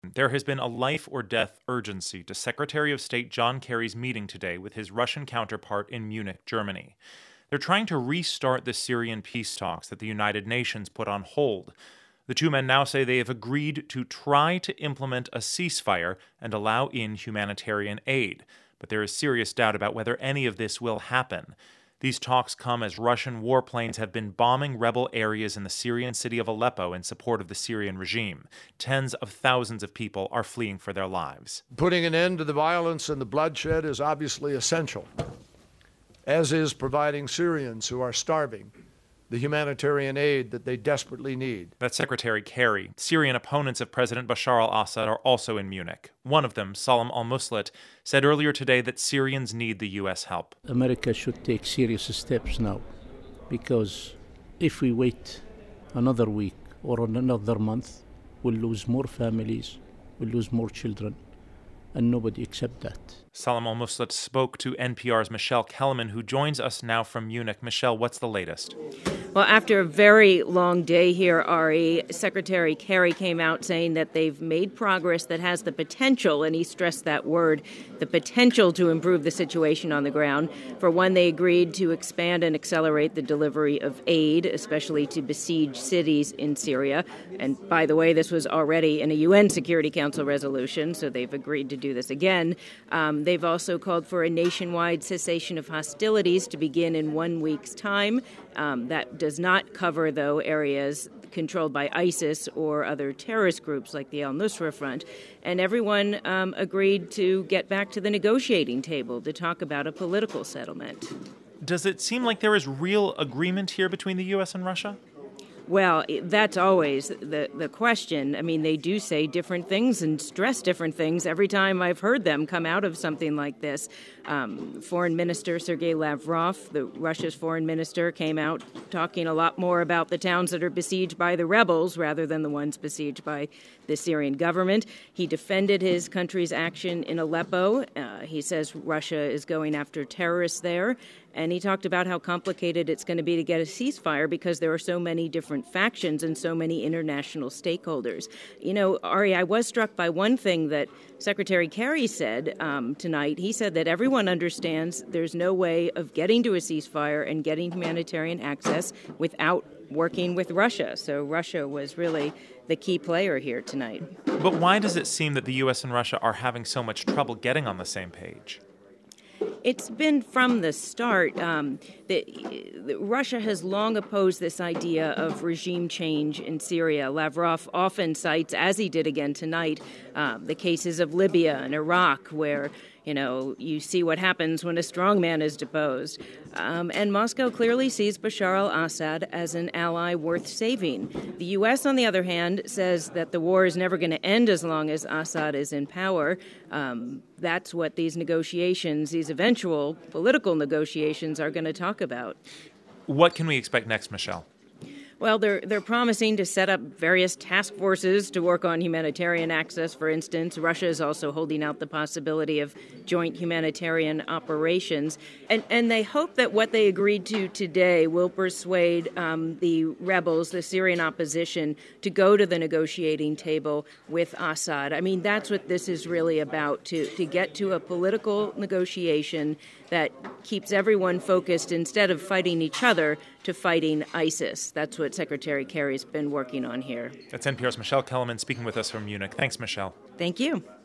There has been a life-or-death urgency to Secretary of State John Kerry's meeting today with his Russian counterpart in Munich, Germany. They're trying to restart the Syrian peace talks that the United Nations put on hold. The two men now say they have agreed to try to implement a ceasefire and allow in humanitarian aid, but there is serious doubt about whether any of this will happen. These talks come as Russian warplanes have been bombing rebel areas in the Syrian city of Aleppo in support of the Syrian regime. Tens of thousands of people are fleeing for their lives. Putting an end to the violence and the bloodshed is obviously essential, as is providing Syrians who are starving the humanitarian aid that they desperately need. That's Secretary Kerry. Syrian opponents of President Bashar al-Assad are also in Munich. One of them, Salam al-Muslat, said earlier today that Syrians need the U.S. help. America should take serious steps now, because if we wait another week or another month, we'll lose more families, we'll lose more children, and nobody accept that. Salam al-Muslat spoke to NPR's Michelle Kellerman, who joins us now from Munich. Michelle, what's the latest? Well, after a very long day here, Ari, Secretary Kerry came out saying that they've made progress that has the potential, and he stressed that word, the potential to improve the situation on the ground. For one, they agreed to expand and accelerate the delivery of aid, especially to besieged cities in Syria. And by the way, this was already in a UN Security Council resolution, so they've agreed to do this again. They've also called for a nationwide cessation of hostilities to begin in 1 week's time. That does not cover, though, areas controlled by ISIS or other terrorist groups like the al-Nusra Front. And everyone agreed to get back to the negotiating table to talk about a political settlement. Does it seem like there is real agreement here between the U.S. and Russia? Well, that's always the question. I mean, they do say different things and stress different things every time I've heard them come out of something like this. Foreign Minister Sergei Lavrov, Russia's foreign minister, came out talking a lot more about the towns that are besieged by the rebels rather than the ones besieged by the Syrian government. He defended his country's action in Aleppo. He says Russia is going after terrorists there. And he talked about how complicated it's going to be to get a ceasefire because there are so many different factions and so many international stakeholders. You know, Ari, I was struck by one thing that Secretary Kerry said tonight. He said that everyone understands there's no way of getting to a ceasefire and getting humanitarian access without working with Russia. So Russia was really the key player here tonight. But why does it seem that the U.S. and Russia are having so much trouble getting on the same page? It's been from the start. Russia has long opposed this idea of regime change in Syria. Lavrov often cites, as he did again tonight, the cases of Libya and Iraq, where you see what happens when a strongman is deposed. And Moscow clearly sees Bashar al-Assad as an ally worth saving. The U.S., on the other hand, says that the war is never going to end as long as Assad is in power. That's what these negotiations, these eventual political negotiations, are going to talk about. What can we expect next, Michelle? Well, they're promising to set up various task forces to work on humanitarian access, for instance. Russia is also holding out the possibility of joint humanitarian operations. And they hope that what they agreed to today will persuade the rebels, the Syrian opposition, to go to the negotiating table with Assad. I mean, that's what this is really about, to get to a political negotiation that keeps everyone focused, instead of fighting each other, to fighting ISIS. That's what Secretary Kerry's been working on here. That's NPR's Michelle Kellerman speaking with us from Munich. Thanks, Michelle. Thank you.